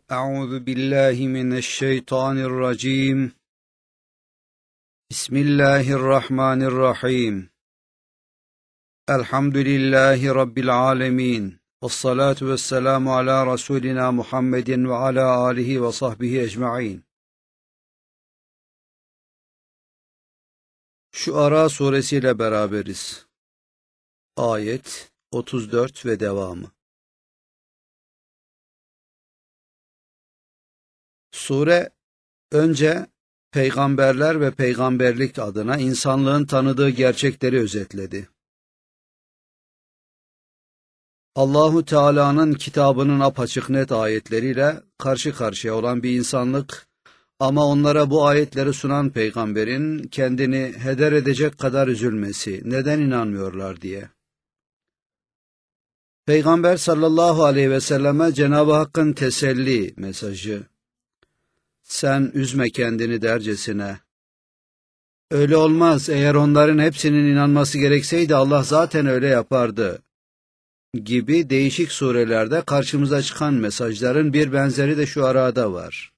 أعوذ بالله من الشيطان الرجيم. بسم الله الرحمن الرحيم. الحمد لله رب العالمين. والصلاة والسلام على رسولنا محمد وعلى آله وصحبه أجمعين. Şuara suresiyle beraberiz. Ayet 34 ve devamı. Sure önce peygamberler ve peygamberlik adına insanlığın tanıdığı gerçekleri özetledi. Allahu Teala'nın kitabının apaçık net ayetleriyle karşı karşıya olan bir insanlık ama onlara bu ayetleri sunan peygamberin kendini heder edecek kadar üzülmesi, neden inanmıyorlar diye. Peygamber sallallahu aleyhi ve selleme Cenab-ı Hakk'ın teselli mesajı. Sen üzme kendini dercesine. Öyle olmaz, eğer onların hepsinin inanması gerekseydi Allah zaten öyle yapardı gibi değişik surelerde karşımıza çıkan mesajların bir benzeri de şu arada var.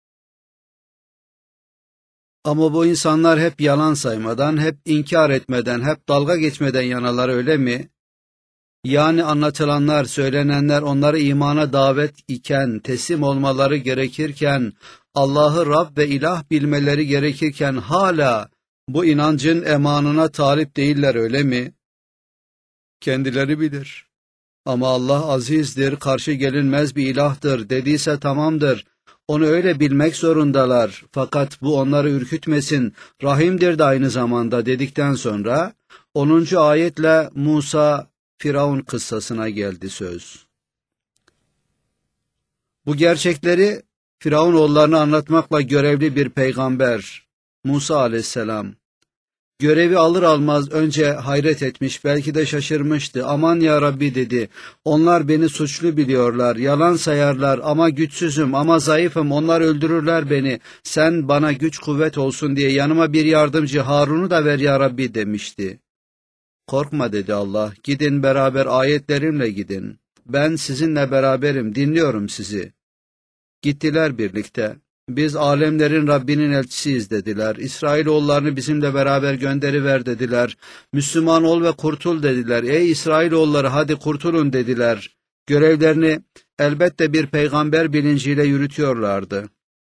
Ama bu insanlar hep yalan saymadan, hep inkar etmeden, hep dalga geçmeden yanalar, öyle mi? Yani anlatılanlar, söylenenler onları imana davet iken, teslim olmaları gerekirken, Allah'ı Rab ve ilah bilmeleri gerekirken hala bu inancın emanına talip değiller, öyle mi? Kendileri bilir. Ama Allah azizdir, karşı gelinmez bir ilahtır dediyse tamamdır. Onu öyle bilmek zorundalar. Fakat bu onları ürkütmesin, rahimdir de aynı zamanda dedikten sonra 10. ayetle Musa Firavun kıssasına geldi söz. Bu gerçekleri Firavun oğullarına anlatmakla görevli bir peygamber Musa aleyhisselam görevi alır almaz önce hayret etmiş, belki de şaşırmıştı. Aman ya Rabbi dedi, onlar beni suçlu biliyorlar, yalan sayarlar ama güçsüzüm ama zayıfım, onlar öldürürler beni. Sen bana güç kuvvet olsun diye yanıma bir yardımcı Harun'u da ver ya Rabbi demişti. Korkma dedi Allah, gidin beraber ayetlerimle gidin. Ben sizinle beraberim, dinliyorum sizi. Gittiler birlikte. Biz alemlerin Rabbinin elçisiyiz dediler. İsrailoğullarını bizimle beraber gönderiver dediler. Müslüman ol ve kurtul dediler. Ey İsrailoğulları hadi kurtulun dediler. Görevlerini elbette bir peygamber bilinciyle yürütüyorlardı.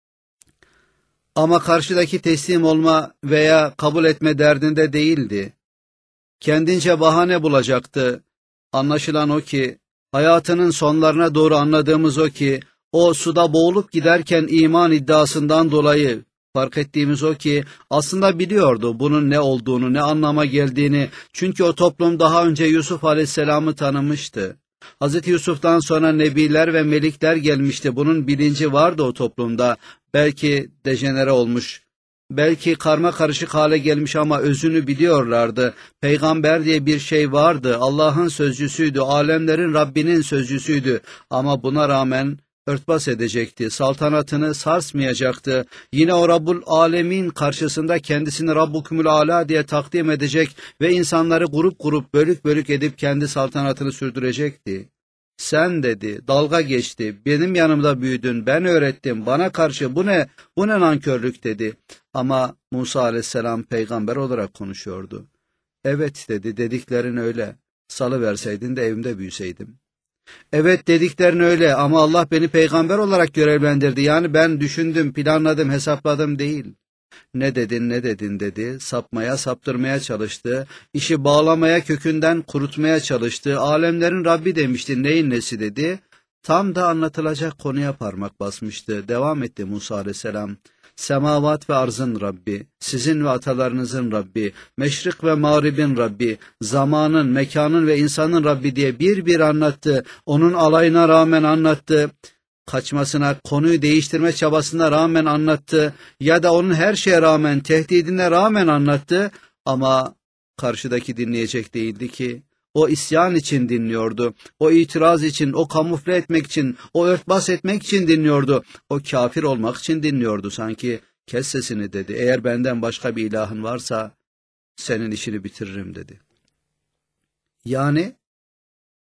Ama karşıdaki teslim olma veya kabul etme derdinde değildi. Kendince bahane bulacaktı. Anlaşılan o ki, hayatının sonlarına doğru anladığımız o ki, o suda boğulup giderken iman iddiasından dolayı fark ettiğimiz o ki, aslında biliyordu bunun ne olduğunu, ne anlama geldiğini. Çünkü o toplum daha önce Yusuf Aleyhisselam'ı tanımıştı. Hz. Yusuf'tan sonra nebiler ve melikler gelmişti. Bunun bilinci vardı o toplumda. Belki dejenere olmuş, belki karma karışık hale gelmiş ama özünü biliyorlardı. Peygamber diye bir şey vardı. Allah'ın sözcüsüydü, alemlerin Rabbinin sözcüsüydü. Ama buna rağmen örtbas edecekti, saltanatını sarsmayacaktı. Yine o Rabbul Alemin karşısında kendisini Rabbukumul Ala diye takdim edecek ve insanları grup grup, bölük bölük edip kendi saltanatını sürdürecekti. Sen dedi, dalga geçti, benim yanımda büyüdün, ben öğrettim, bana karşı bu ne nankörlük dedi. Ama Musa aleyhisselam peygamber olarak konuşuyordu. Evet dedi, dediklerin öyle, salıverseydin de evimde büyüseydim. Evet dediklerin öyle ama Allah beni peygamber olarak görevlendirdi. Yani ben düşündüm, planladım, hesapladım değil. Ne dedin dedi, sapmaya, saptırmaya çalıştı, işi bağlamaya, kökünden kurutmaya çalıştı, alemlerin Rabbi demişti, neyin nesi dedi, tam da anlatılacak konuya parmak basmıştı. Devam etti Musa aleyhisselam, semavat ve arzın Rabbi, sizin ve atalarınızın Rabbi, meşrik ve mağribin Rabbi, zamanın, mekanın ve insanın Rabbi diye bir anlattı, onun alayına rağmen anlattı. Kaçmasına, konuyu değiştirme çabasına rağmen anlattı ya da onun her şeye rağmen, tehdidine rağmen anlattı ama karşıdaki dinleyecek değildi ki. O isyan için dinliyordu, o itiraz için, o kamufle etmek için, o örtbas etmek için dinliyordu, o kafir olmak için dinliyordu sanki. Kes sesini dedi, eğer benden başka bir ilahın varsa senin işini bitiririm dedi. Yani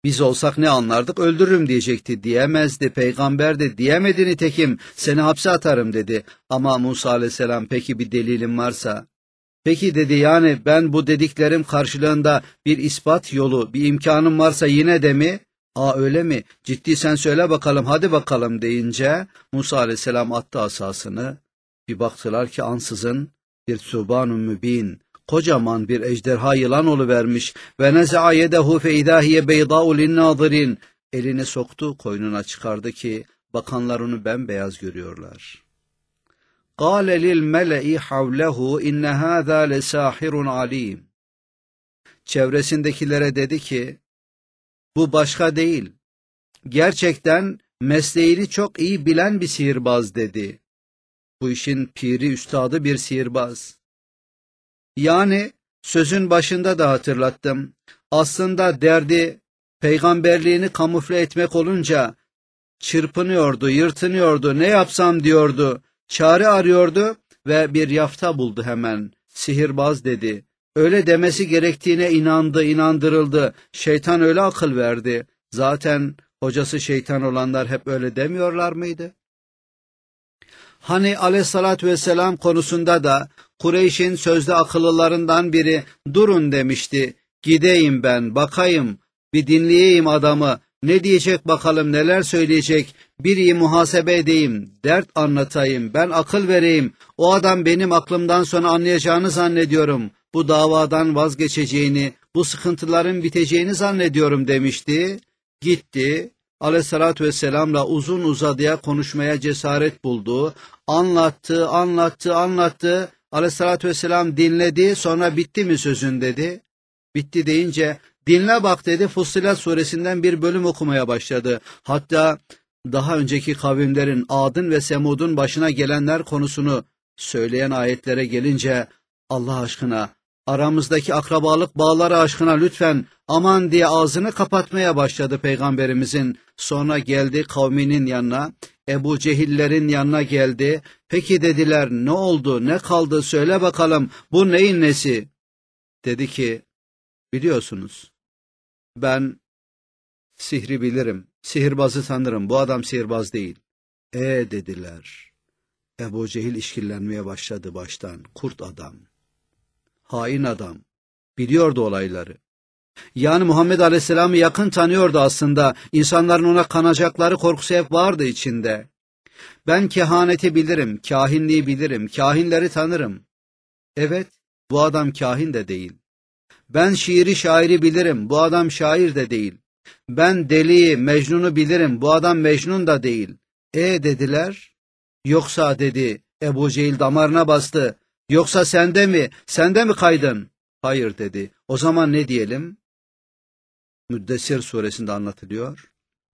Biz olsak ne anlardık, öldürürüm diyecekti, diyemezdi. Peygamber de diyemedi, nitekim seni hapse atarım dedi. Ama Musa aleyhisselam peki bir delilin varsa, peki dedi, yani ben bu dediklerim karşılığında bir ispat yolu, bir imkanım varsa yine de mi? Aa, öyle mi? Ciddi sen söyle bakalım, hadi bakalım deyince Musa aleyhisselam attı asasını. Bir baktılar ki ansızın bir Sübhan-ı Mübin, kocaman bir ejderha yılan oluvermiş. Ve neza'a yedehu fe idâhiye beydâ'u linnâzirin. Elini soktu, koynuna çıkardı ki bakanlar onu bembeyaz görüyorlar. قَالَ لِلْمَلَئِ حَوْلَهُ اِنَّ هَذَا لَسَاحِرٌ عَلِيمٌ. Çevresindekilere dedi ki, bu başka değil, gerçekten mesleğini çok iyi bilen bir sihirbaz dedi. Bu işin piri üstadı bir sihirbaz. Yani sözün başında da hatırlattım. Aslında derdi peygamberliğini kamufle etmek olunca çırpınıyordu, yırtınıyordu, ne yapsam diyordu, çare arıyordu ve bir yafta buldu hemen. Sihirbaz dedi. Öyle demesi gerektiğine inandı, inandırıldı. Şeytan öyle akıl verdi. Zaten hocası şeytan olanlar hep öyle demiyorlar mıydı? Hani aleyhissalatü vesselam konusunda da Kureyş'in sözde akıllılarından biri durun demişti. Gideyim ben, bakayım, bir dinleyeyim adamı. Ne diyecek bakalım, neler söyleyecek, bir iyi muhasebe edeyim, dert anlatayım, ben akıl vereyim. O adam benim aklımdan sonra anlayacağını zannediyorum. Bu davadan vazgeçeceğini, bu sıkıntıların biteceğini zannediyorum demişti. Gitti, aleyhissalatü vesselamla uzun uzadıya konuşmaya cesaret buldu. Anlattı. Aleyhissalatü vesselam dinledi, sonra bitti mi sözün dedi. Bitti deyince, dinle bak dedi, Fussilet suresinden bir bölüm okumaya başladı. Hatta daha önceki kavimlerin, Ad'ın ve Semud'un başına gelenler konusunu söyleyen ayetlere gelince, Allah aşkına, aramızdaki akrabalık bağları aşkına lütfen aman diye ağzını kapatmaya başladı Peygamberimizin. Sonra geldi kavminin yanına, Ebu Cehillerin yanına geldi. Peki dediler, ne oldu, ne kaldı, söyle bakalım, bu neyin nesi? Dedi ki, biliyorsunuz, ben sihri bilirim, sihirbazı tanırım, bu adam sihirbaz değil. Dediler. Ebu Cehil işkillenmeye başladı baştan, kurt adam, hain adam, biliyordu olayları. Yani Muhammed Aleyhisselam'ı yakın tanıyordu aslında, insanların ona kanacakları korkusu hep vardı içinde. Ben kehaneti bilirim, kahinliği bilirim, kahinleri tanırım. Evet, bu adam kahin de değil. Ben şiiri şairi bilirim, bu adam şair de değil. Ben deliyi, Mecnun'u bilirim, bu adam Mecnun da değil. Dediler. Yoksa dedi, Ebu Cehil damarına bastı. Yoksa sende mi kaydın? Hayır dedi. O zaman ne diyelim? Müddessir suresinde anlatılıyor.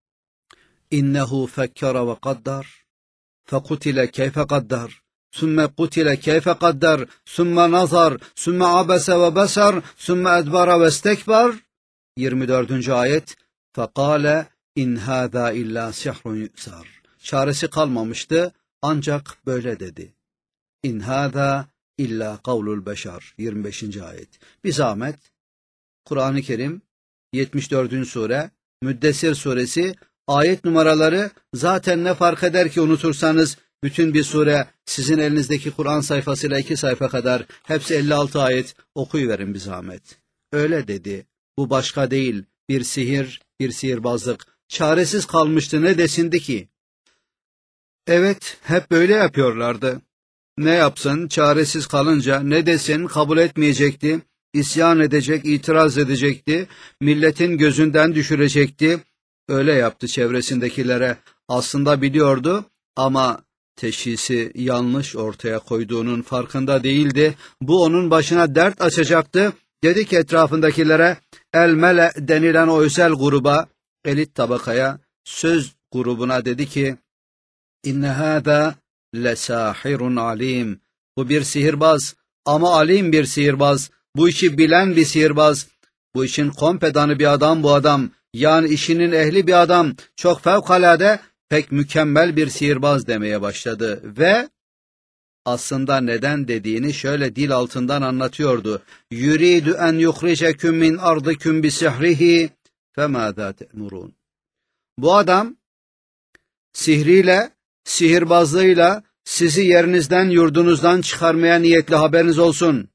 İnnehu fekkara ve kaddar, fekutile keyfe kaddar, sümme kutile keyfe kaddar, sümme nazar, sümme abese ve besar, sümme edbara ve istekbar. 24. ayet. Fekale in hâzâ illâ sihrun yu'sar. Çaresi kalmamıştı, ancak böyle dedi. İn hâzâ illâ kavlul beşer. 25. ayet. Bir zahmet, Kur'an-ı Kerim 74. sure, Müddessir suresi, ayet numaraları zaten ne fark eder ki unutursanız, bütün bir sure sizin elinizdeki Kur'an sayfasıyla 2 sayfa kadar, hepsi 56 ayet, okuyuverin bir zahmet. Öyle dedi, bu başka değil, bir sihir, bir sihirbazlık, çaresiz kalmıştı, ne desindi ki? Evet, hep böyle yapıyorlardı. Ne yapsın, çaresiz kalınca ne desin, kabul etmeyecekti, isyan edecek, itiraz edecekti, milletin gözünden düşürecekti. Öyle yaptı çevresindekilere. Aslında biliyordu ama teşhisi yanlış ortaya koyduğunun farkında değildi. Bu onun başına dert açacaktı. Dedi ki etrafındakilere, el-mele denilen o özel gruba, elit tabakaya, söz grubuna dedi ki, İnne hâzâ lesâhirun alim. Bu bir sihirbaz ama alim bir sihirbaz. Bu işi bilen bir sihirbaz. Bu işin kompedanı bir adam bu adam. Yani işinin ehli bir adam. Çok fevkalade, pek mükemmel bir sihirbaz demeye başladı. Ve aslında neden dediğini şöyle dil altından anlatıyordu. Yuridu en yuhriceküm min ardıküm bi sihrihi فَمَاذَا تَأْمُرُونَ. Bu adam sihriyle, sihirbazlığıyla sizi yerinizden, yurdunuzdan çıkarmaya niyetli, haberiniz olsun.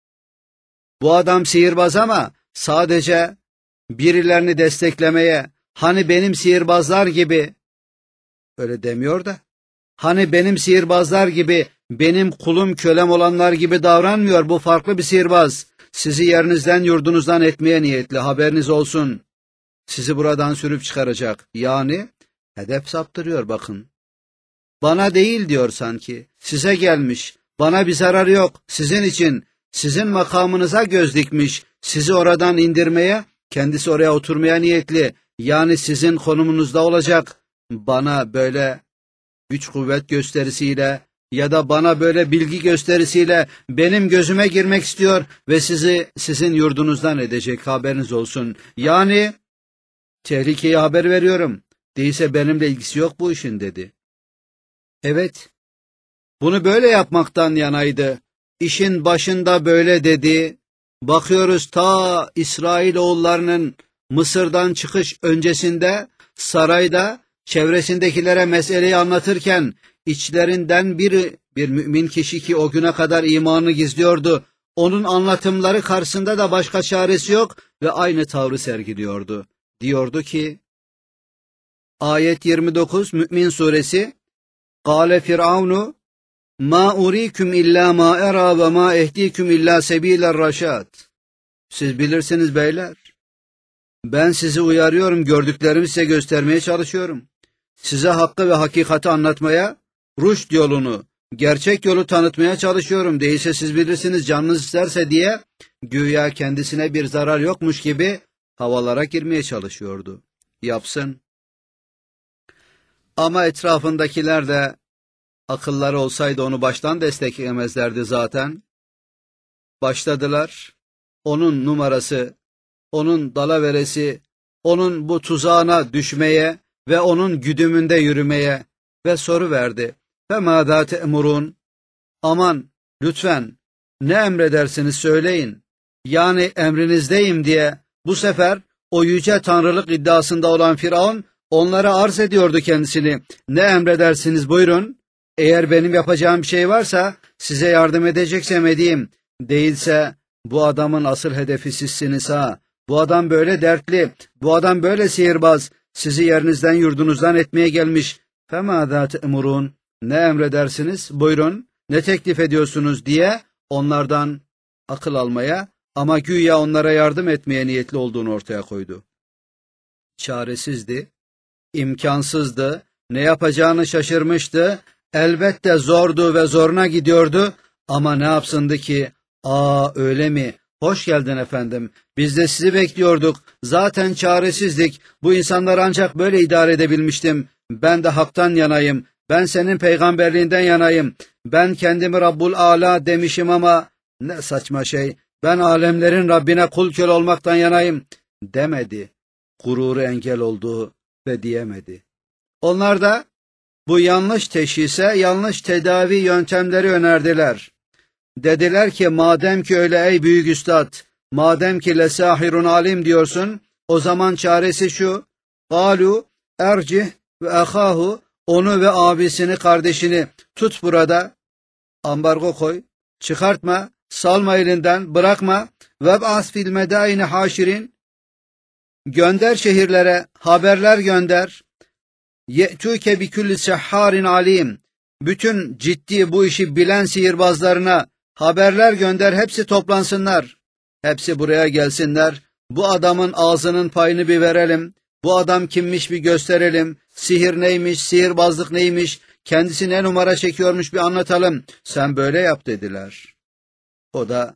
Bu adam sihirbaz ama sadece birilerini desteklemeye, hani benim sihirbazlar gibi, öyle demiyor da, hani benim sihirbazlar gibi, benim kulum kölem olanlar gibi davranmıyor. Bu farklı bir sihirbaz. Sizi yerinizden, yurdunuzdan etmeye niyetli, haberiniz olsun. Sizi buradan sürüp çıkaracak. Yani hedef saptırıyor, bakın. Bana değil diyor sanki. Size gelmiş. Bana bir zararı yok. Sizin için, sizin makamınıza göz dikmiş. Sizi oradan indirmeye, kendisi oraya oturmaya niyetli. Yani sizin konumunuzda olacak. Bana böyle güç kuvvet gösterisiyle ya da bana böyle bilgi gösterisiyle benim gözüme girmek istiyor ve sizi sizin yurdunuzdan edecek, haberiniz olsun. Yani tehlikeyi haber veriyorum. Değilse benimle ilgisi yok bu işin, dedi. Evet, bunu böyle yapmaktan yanaydı. İşin başında böyle dedi. Bakıyoruz ta İsrailoğullarının Mısır'dan çıkış öncesinde sarayda çevresindekilere meseleyi anlatırken içlerinden biri, bir mümin kişi ki o güne kadar imanını gizliyordu, onun anlatımları karşısında da başka çaresi yok ve aynı tavrı sergiliyordu. Diyordu ki, ayet 29 Mü'min suresi, Kâle Firavunu ma uriküm illa ma era ve ma ehdiküm illa sebiler raşad. Siz bilirsiniz beyler. Ben sizi uyarıyorum, gördüklerimi size göstermeye çalışıyorum. Size hakkı ve hakikati anlatmaya, rüşt yolunu, gerçek yolu tanıtmaya çalışıyorum. Değilse siz bilirsiniz, canınız isterse diye güya kendisine bir zarar yokmuş gibi havalara girmeye çalışıyordu. Yapsın. Ama etrafındakiler de akılları olsaydı onu baştan desteklemezlerdi zaten. Başladılar. Onun numarası, onun dalaveresi, onun bu tuzağına düşmeye ve onun güdümünde yürümeye ve soru verdi. فَمَاذَا تَأْمُرُونَ. Aman, lütfen, ne emredersiniz söyleyin. Yani emrinizdeyim diye bu sefer o yüce tanrılık iddiasında olan Firavun onlara arz ediyordu kendisini. Ne emredersiniz buyurun. Eğer benim yapacağım bir şey varsa size yardım edeceksem edeyim. Değilse bu adamın asıl hedefi sizsiniz ha. Bu adam böyle dertli, bu adam böyle sihirbaz, sizi yerinizden yurdunuzdan etmeye gelmiş. فَمَاذَا تَأْمُرُونَ. Ne emredersiniz buyurun, ne teklif ediyorsunuz diye onlardan akıl almaya ama güya onlara yardım etmeye niyetli olduğunu ortaya koydu. Çaresizdi, imkansızdı, ne yapacağını şaşırmıştı, elbette zordu ve zoruna gidiyordu ama ne yapsındı ki? Öyle mi? Hoş geldin efendim, biz de sizi bekliyorduk, zaten çaresizdik, bu insanları ancak böyle idare edebilmiştim, ben de haktan yanayım, ben senin peygamberliğinden yanayım, ben kendimi Rabbul Ala demişim ama ne saçma şey, ben alemlerin Rabbine kul köle olmaktan yanayım demedi, gururu engel oldu ve diyemedi. Onlar da bu yanlış teşhise yanlış tedavi yöntemleri önerdiler. Dediler ki madem ki öyle ey büyük üstad, madem ki lesahirun alim diyorsun, o zaman çaresi şu, galu ercih ve ahahu, onu ve abisini kardeşini tut burada, ambargo koy, çıkartma, salma elinden, bırakma, veb'as fil medaini haşirin, gönder şehirlere, haberler gönder, ye'tûke bi kulli sehharin alim, bütün ciddi bu işi bilen sihirbazlarına haberler gönder, hepsi toplansınlar, hepsi buraya gelsinler, bu adamın ağzının payını bir verelim, bu adam kimmiş bir gösterelim, sihir neymiş, sihirbazlık neymiş, kendisi ne numara çekiyormuş bir anlatalım, sen böyle yap dediler. O da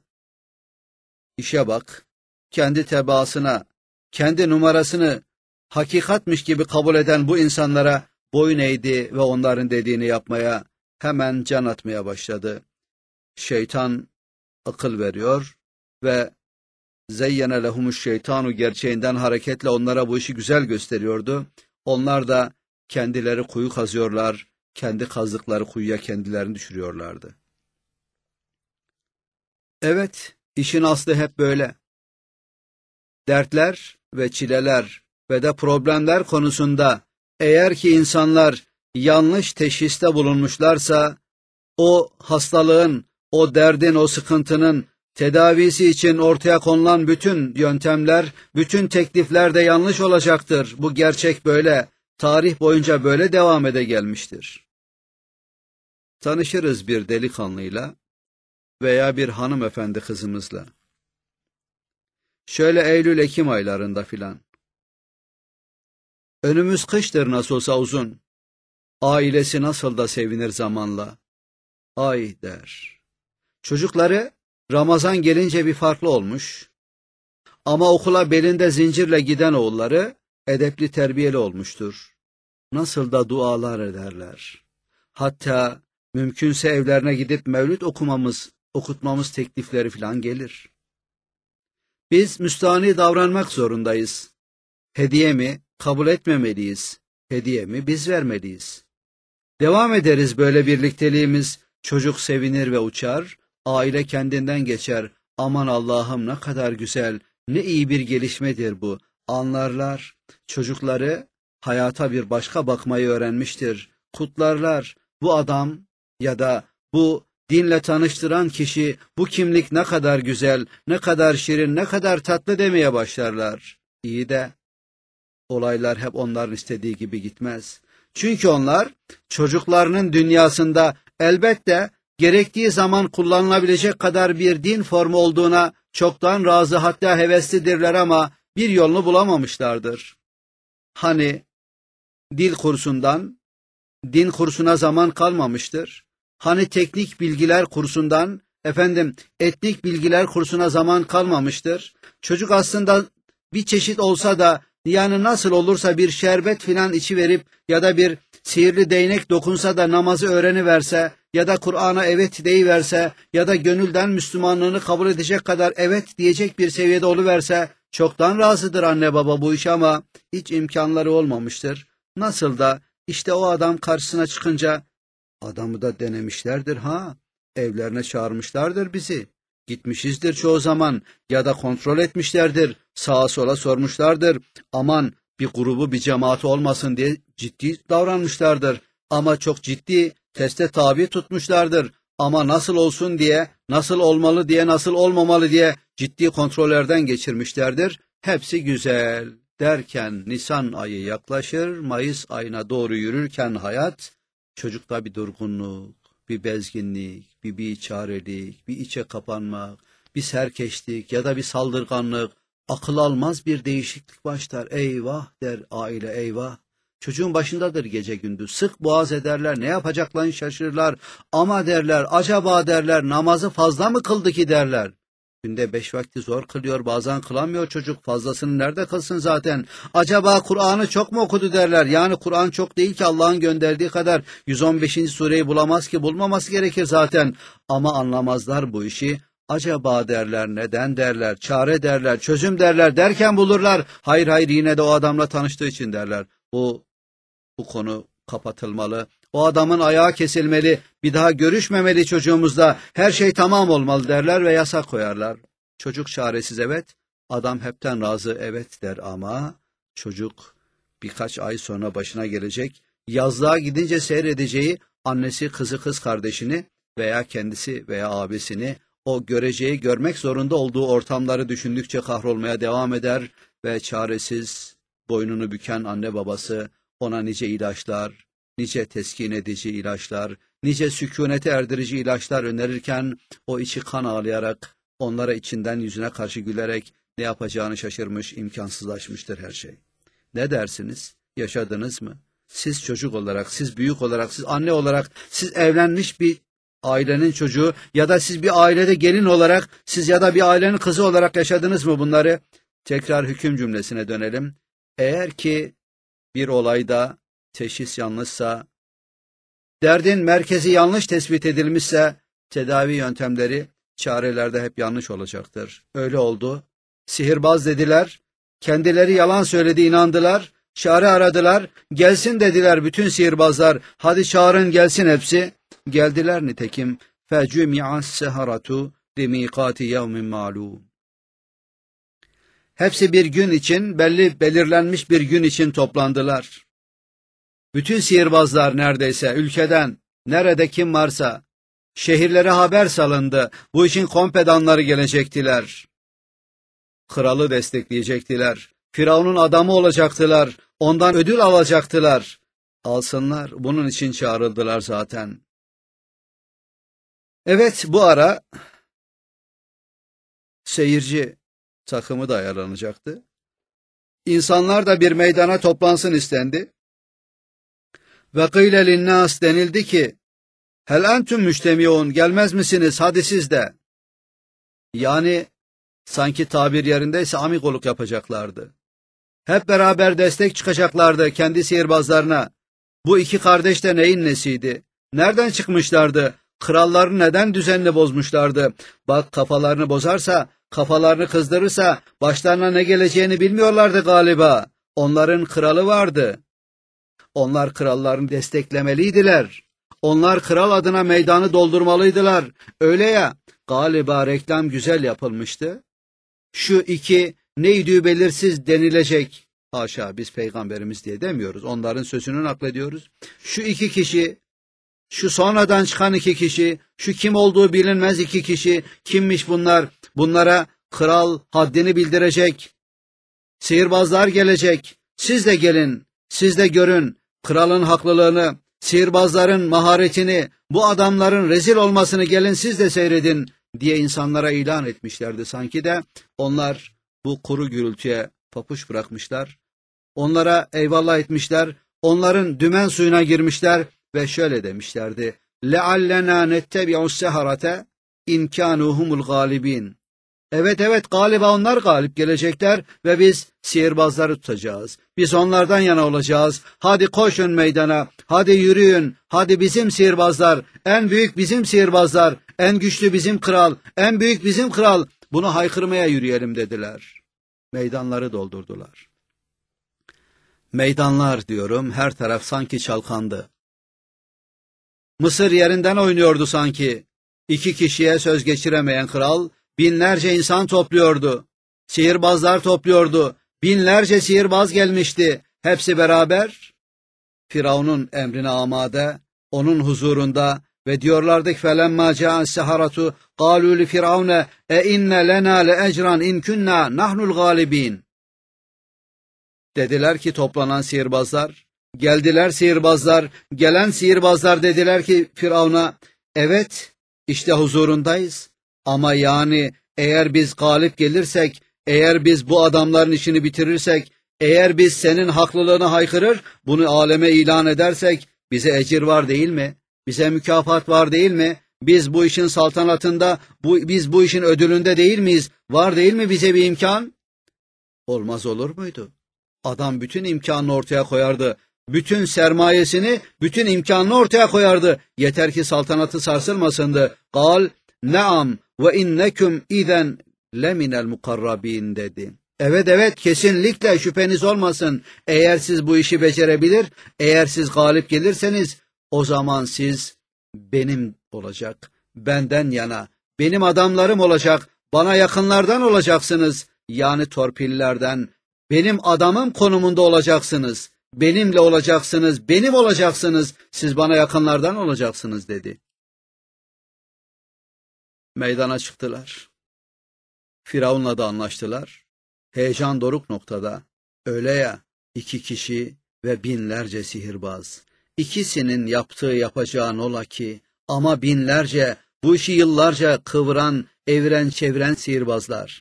işe bak, kendi tebaasına, kendi numarasını hakikatmiş gibi kabul eden bu insanlara boyun eğdi ve onların dediğini yapmaya, hemen can atmaya başladı. Şeytan akıl veriyor ve zeyyene lehumuş şeytanu gerçeğinden hareketle onlara bu işi güzel gösteriyordu. Onlar da kendileri kuyu kazıyorlar, kendi kazdıkları kuyuya kendilerini düşürüyorlardı. Evet, işin aslı hep böyle. dertler ve çileler ve de problemler konusunda eğer ki insanlar yanlış teşhiste bulunmuşlarsa, o hastalığın, o derdin, o sıkıntının tedavisi için ortaya konulan bütün yöntemler, bütün teklifler de yanlış olacaktır. Bu gerçek böyle, tarih boyunca böyle devam ede gelmiştir. Tanışırız bir delikanlıyla veya bir hanımefendi kızımızla. Şöyle Eylül-Ekim aylarında filan. Önümüz kıştır nasıl olsa uzun. Ailesi nasıl da sevinir zamanla. Ay der. Çocukları Ramazan gelince bir farklı olmuş. Ama okula belinde zincirle giden oğulları edepli terbiyeli olmuştur. Nasıl da dualar ederler. Hatta mümkünse evlerine gidip mevlüt okutmamız teklifleri filan gelir. Biz müstahni davranmak zorundayız. Hediye mi kabul etmemeliyiz. Hediye mi biz vermeliyiz. Devam ederiz böyle birlikteliğimiz. Çocuk sevinir ve uçar. Aile kendinden geçer. Aman Allah'ım ne kadar güzel, ne iyi bir gelişmedir bu. Anlarlar. Çocukları hayata bir başka bakmayı öğrenmiştir. Kutlarlar. Bu adam ya da bu dinle tanıştıran kişi, bu kimlik ne kadar güzel, ne kadar şirin, ne kadar tatlı demeye başlarlar. İyi de olaylar hep onların istediği gibi gitmez. Çünkü onlar çocuklarının dünyasında elbette gerektiği zaman kullanılabilecek kadar bir din formu olduğuna çoktan razı, hatta heveslidirler ama bir yolunu bulamamışlardır. Hani dil kursundan din kursuna zaman kalmamıştır. Hani teknik bilgiler kursundan etnik bilgiler kursuna zaman kalmamıştır. Çocuk aslında bir çeşit olsa da, yani nasıl olursa bir şerbet filan içiverip ya da bir sihirli değnek dokunsa da namazı öğreniverse ya da Kur'an'a evet deyiverse ya da gönülden Müslümanlığını kabul edecek kadar evet diyecek bir seviyede oluverse çoktan razıdır anne baba bu iş, ama hiç imkanları olmamıştır. Nasıl da işte o adam karşısına çıkınca, adamı da denemişlerdir ha, evlerine çağırmışlardır bizi. Gitmişizdir çoğu zaman ya da kontrol etmişlerdir, sağa sola sormuşlardır. Aman bir grubu bir cemaati olmasın diye ciddi davranmışlardır. Ama çok ciddi teste tabi tutmuşlardır. Ama nasıl olsun diye, nasıl olmalı diye, nasıl olmamalı diye ciddi kontrollerden geçirmişlerdir. Hepsi güzel derken Nisan ayı yaklaşır, Mayıs ayına doğru yürürken hayat, çocukta bir durgunluk, bir bezginlik, bir biçarelik, bir içe kapanmak, bir serkeşlik ya da bir saldırganlık, akıl almaz bir değişiklik başlar. Eyvah der aile, eyvah. Çocuğun başındadır gece gündüz. Sık boğaz ederler, ne yapacaklarını şaşırırlar. Ama derler, acaba derler, namazı fazla mı kıldı ki derler. Günde 5 vakti zor kılıyor, bazen kılamıyor çocuk. Fazlasını nerede kılsın zaten? Acaba Kur'an'ı çok mu okudu derler. Yani Kur'an çok değil ki, Allah'ın gönderdiği kadar 115. sureyi bulamaz ki, bulmaması gerekir zaten. Ama anlamazlar bu işi. Acaba derler, neden derler, çare derler, çözüm derler derken bulurlar. Hayır hayır, yine de o adamla tanıştığı için derler. Bu konu kapatılmalı. O adamın ayağı kesilmeli, bir daha görüşmemeli çocuğumuzla, her şey tamam olmalı derler ve yasak koyarlar. Çocuk çaresiz evet, adam hepten razı evet der ama çocuk birkaç ay sonra başına gelecek, yazlığa gidince seyredeceği annesi kız kardeşini veya kendisi veya abisini, o göreceği, görmek zorunda olduğu ortamları düşündükçe kahrolmaya devam eder ve çaresiz boynunu büken anne babası ona nice ilaçlar, nice teskin edici ilaçlar, nice sükunete erdirici ilaçlar önerirken o içi kan ağlayarak, onlara içinden yüzüne karşı gülerek ne yapacağını şaşırmış, imkansızlaşmıştır her şey. Ne dersiniz? Yaşadınız mı? Siz çocuk olarak, siz büyük olarak, siz anne olarak, siz evlenmiş bir ailenin çocuğu ya da siz bir ailede gelin olarak, siz ya da bir ailenin kızı olarak yaşadınız mı bunları? Tekrar hüküm cümlesine dönelim. Eğer ki bir olayda teşhis yanlışsa, derdin merkezi yanlış tespit edilmişse, tedavi yöntemleri, çarelerde hep yanlış olacaktır. Öyle oldu. Sihirbaz dediler, kendileri yalan söyledi, inandılar, çare aradılar, gelsin dediler bütün sihirbazlar, hadi çağırın gelsin hepsi. Geldiler nitekim. فَجُمِعَ السَّهَرَةُ لِمِيقَاتِ يَوْمٍ مَعْلُومٍ. Hepsi bir gün için, belirlenmiş bir gün için toplandılar. Bütün sihirbazlar neredeyse ülkeden, nerede kim varsa, şehirlere haber salındı. Bu işin kompedanları gelecektiler. Kralı destekleyecektiler. Firavun'un adamı olacaktılar. Ondan ödül alacaktılar. Alsınlar, bunun için çağrıldılar zaten. Evet, bu ara seyirci takımı da ayarlanacaktı. İnsanlar da bir meydana toplansın istendi. Ve kıyle linnâs denildi ki, hel entüm müştemiûn, gelmez misiniz, hadi siz de. Yani sanki tabir yerindeyse amigoluk yapacaklardı. Hep beraber destek çıkacaklardı kendi sihirbazlarına. Bu iki kardeş de neyin nesiydi? Nereden çıkmışlardı? Krallarını neden düzenli bozmuşlardı? Bak, kafalarını bozarsa, kafalarını kızdırırsa başlarına ne geleceğini bilmiyorlardı galiba. Onların kralı vardı. Onlar krallarını desteklemeliydiler. Onlar kral adına meydanı doldurmalıydılar. Öyle ya, galiba reklam güzel yapılmıştı. Şu iki neydi belirsiz denilecek. Haşa, biz peygamberimiz diye demiyoruz. Onların sözünü naklediyoruz. Şu iki kişi, şu sonradan çıkan iki kişi, şu kim olduğu bilinmez iki kişi, kimmiş bunlar? Bunlara kral haddini bildirecek. Sihirbazlar gelecek. Siz de gelin, siz de görün kralın haklılığını, sihirbazların maharetini, bu adamların rezil olmasını gelin siz de seyredin diye insanlara ilan etmişlerdi sanki de. Onlar bu kuru gürültüye papuç bırakmışlar. Onlara eyvallah etmişler. Onların dümen suyuna girmişler ve şöyle demişlerdi. لَعَلَّنَا نَتَّبِعُ السَّهَرَةَ اِنْ كَانُوا هُمُ الْغَالِبِينَ. Evet, galiba onlar galip gelecekler ve biz sihirbazları tutacağız. Biz onlardan yana olacağız. Hadi koşun meydana, hadi yürüyün, hadi bizim sihirbazlar, en büyük bizim sihirbazlar, en güçlü bizim kral, en büyük bizim kral. Bunu haykırmaya yürüyelim dediler. Meydanları doldurdular. Meydanlar diyorum, her taraf sanki çalkandı. Mısır yerinden oynuyordu sanki. İki kişiye söz geçiremeyen kral, binlerce insan topluyordu. Sihirbazlar topluyordu. Binlerce sihirbaz gelmişti. Hepsi beraber Firavun'un emrine amade, onun huzurunda ve diyorlardı ki felemma ca'as seharatu qalu li firavune inne lena le ecran in kunna nahnul galibin. Dediler ki toplanan sihirbazlar, geldiler sihirbazlar, gelen sihirbazlar dediler ki Firavun'a, evet işte huzurundayız. Ama yani eğer biz galip gelirsek, eğer biz bu adamların işini bitirirsek, eğer biz senin haklılığını haykırır, bunu aleme ilan edersek, bize ecir var değil mi? Bize mükafat var değil mi? Biz bu işin saltanatında, biz bu işin ödülünde değil miyiz? Var değil mi bize bir imkan? Olmaz olur muydu? Adam bütün imkanını ortaya koyardı. Bütün sermayesini, bütün imkanını ortaya koyardı. Yeter ki saltanatı sarsılmasındı. Kal, neam ve inneküm izen leminel mukarrabin dedi. Evet, kesinlikle şüpheniz olmasın. Eğer siz bu işi becerebilir, eğer siz galip gelirseniz o zaman siz benim olacak, benden yana, benim adamlarım olacak, bana yakınlardan olacaksınız. Yani torpillerden, benim adamım konumunda olacaksınız. Benimle olacaksınız, benim olacaksınız. Siz bana yakınlardan olacaksınız dedi. Meydana çıktılar. Firavun'la da anlaştılar. Heyecan doruk noktada. Öyle ya, iki kişi ve binlerce sihirbaz. İkisinin yaptığı yapacağın ola ki, ama binlerce, bu işi yıllarca kıvıran, eviren, çeviren sihirbazlar.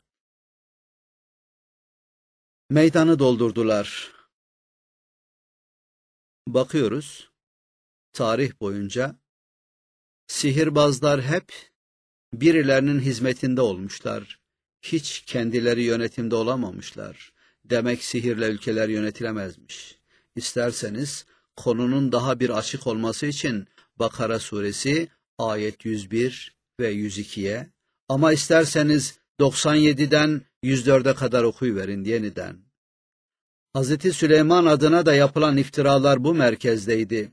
Meydanı doldurdular. Bakıyoruz, tarih boyunca sihirbazlar hep birilerinin hizmetinde olmuşlar. Hiç kendileri yönetimde olamamışlar. Demek sihirle ülkeler yönetilemezmiş. İsterseniz konunun daha bir açık olması için Bakara suresi ayet 101 ve 102'ye, ama isterseniz 97'den 104'e kadar okuyuverin yeniden. Hazreti Süleyman adına da yapılan iftiralar bu merkezdeydi.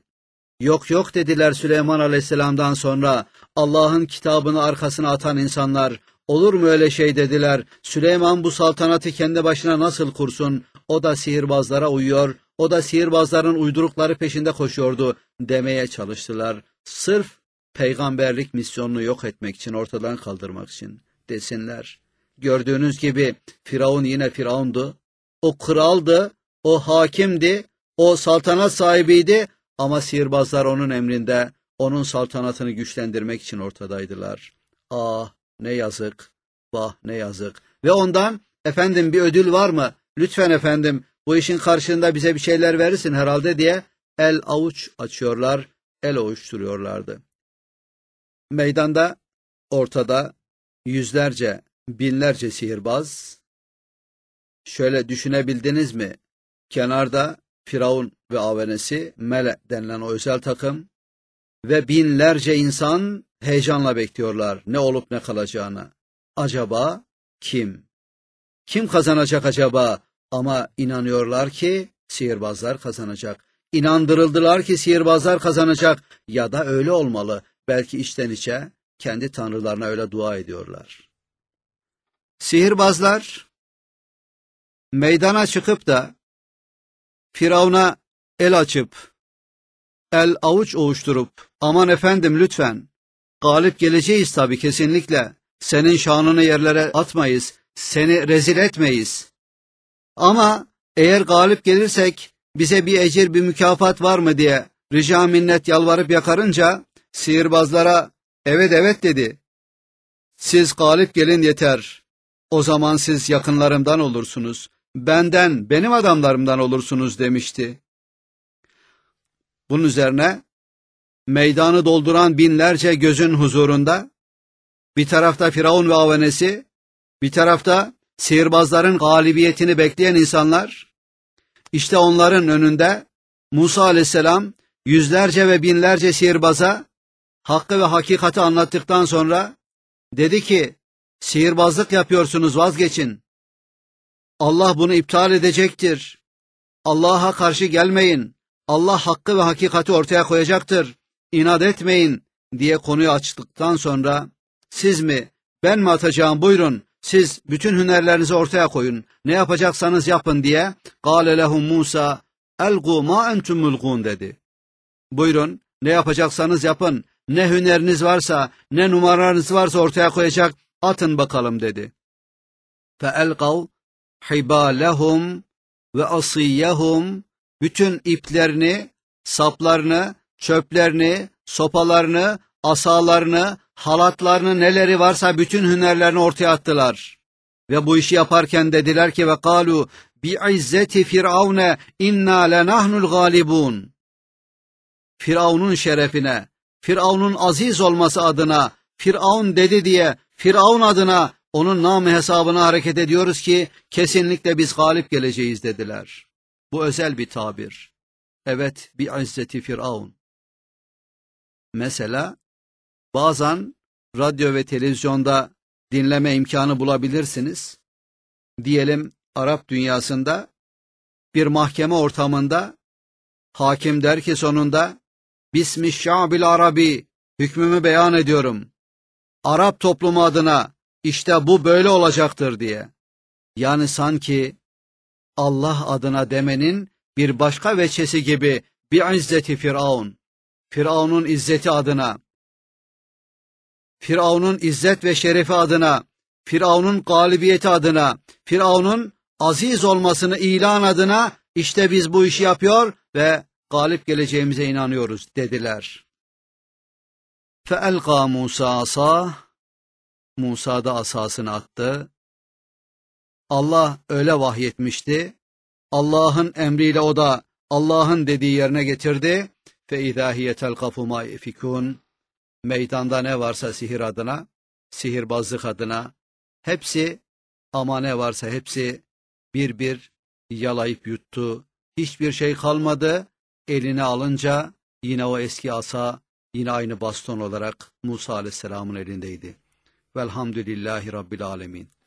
Yok dediler Süleyman Aleyhisselam'dan sonra. Allah'ın kitabını arkasına atan insanlar, Olur mu öyle şey dediler. Süleyman bu saltanatı kendi başına nasıl kursun? O da sihirbazlara uyuyor, o da sihirbazların uydurukları peşinde koşuyordu demeye çalıştılar. Sırf peygamberlik misyonunu yok etmek için, ortadan kaldırmak için desinler. Gördüğünüz gibi Firavun yine Firavundu. O kraldı, o hakimdi, o saltanat sahibiydi ama sihirbazlar onun emrinde, onun saltanatını güçlendirmek için ortadaydılar. Ah ne yazık, vah ne yazık. Ve ondan efendim bir ödül var mı? Lütfen efendim bu işin karşılığında bize bir şeyler verirsin herhalde diye el avuç açıyorlar, el ovuşturuyorlardı. Meydanda, ortada yüzlerce, binlerce sihirbaz. Şöyle düşünebildiniz mi? Kenarda Firavun ve avenesi, Mele denilen o özel takım ve binlerce insan heyecanla bekliyorlar ne olup ne kalacağını. Acaba kim? Kim kazanacak acaba? Ama inanıyorlar ki sihirbazlar kazanacak. İnandırıldılar ki sihirbazlar kazanacak ya da öyle olmalı. Belki içten içe kendi tanrılarına öyle dua ediyorlar. Sihirbazlar meydana çıkıp da Firavun'a el açıp, el avuç ovuşturup, aman efendim lütfen, galip geleceğiz tabii kesinlikle, senin şanını yerlere atmayız, seni rezil etmeyiz. Ama eğer galip gelirsek bize bir ecir, bir mükafat var mı diye rica minnet yalvarıp yakarınca sihirbazlara evet evet dedi. Siz galip gelin yeter. O zaman siz yakınlarımdan olursunuz. Benden, benim adamlarımdan olursunuz demişti. Bunun üzerine meydanı dolduran binlerce gözün huzurunda bir tarafta Firavun ve avenesi, bir tarafta sihirbazların galibiyetini bekleyen insanlar, işte onların önünde Musa aleyhisselam yüzlerce ve binlerce sihirbaza hakkı ve hakikati anlattıktan sonra dedi ki, sihirbazlık yapıyorsunuz, vazgeçin. Allah bunu iptal edecektir. Allah'a karşı gelmeyin. Allah hakkı ve hakikati ortaya koyacaktır. İnat etmeyin diye konuyu açtıktan sonra siz mi ben mi atacağım, buyurun siz bütün hünerlerinizi ortaya koyun. Ne yapacaksanız yapın diye قَالَ لَهُمْ مُوسَى اَلْقُوا مَا اَنْتُمْ مُلْقُونَ dedi. Buyurun ne yapacaksanız yapın. Ne hüneriniz varsa, ne numaralarınız varsa ortaya koyacak, atın bakalım dedi. فَاَلْقَوْا حِبَالَهُمْ وَأَصِيَّهُمْ bütün iplerini, saplarını, çöplerini, sopalarını, asalarını, halatlarını, neleri varsa bütün hünerlerini ortaya attılar. Ve bu işi yaparken dediler ki ve قَالُوا بِعِزَّةِ فِرْعَوْنَ اِنَّا لَنَحْنُ الْغَالِبُونَ Firavun'un şerefine, Firavun'un aziz olması adına, Firavun dedi diye, Firavun adına onun namı hesabına hareket ediyoruz ki kesinlikle biz galip geleceğiz dediler. Bu özel bir tabir. Evet, bi'izzeti Firavun. Mesela bazen radyo ve televizyonda dinleme imkanı bulabilirsiniz. Diyelim Arap dünyasında bir mahkeme ortamında hakim der ki sonunda Bismillahil Arabi, hükmümü beyan ediyorum. Arap toplumu adına işte bu böyle olacaktır diye. Yani sanki Allah adına demenin bir başka veçesi gibi bi'izzeti Firavun. Firavun'un izzeti adına, Firavun'un izzet ve şerefi adına, Firavun'un galibiyeti adına, Firavun'un aziz olmasını ilan adına işte biz bu işi yapıyor ve galip geleceğimize inanıyoruz dediler. فَاَلْقَى Musa asah Musa da asasını attı. Allah öyle vahyetmişti. Allah'ın emriyle o da Allah'ın dediği yerine getirdi. فَاِذَا هِيَ تَلْقَفُ مَا يَفِكُونَ Meydanda ne varsa sihir adına, sihirbazlık adına, hepsi ama ne varsa hepsi bir bir yalayıp yuttu. Hiçbir şey kalmadı. Eline alınca yine o eski asa, yine aynı baston olarak Musa aleyhisselamın elindeydi. Velhamdülillahi Rabbil alemin.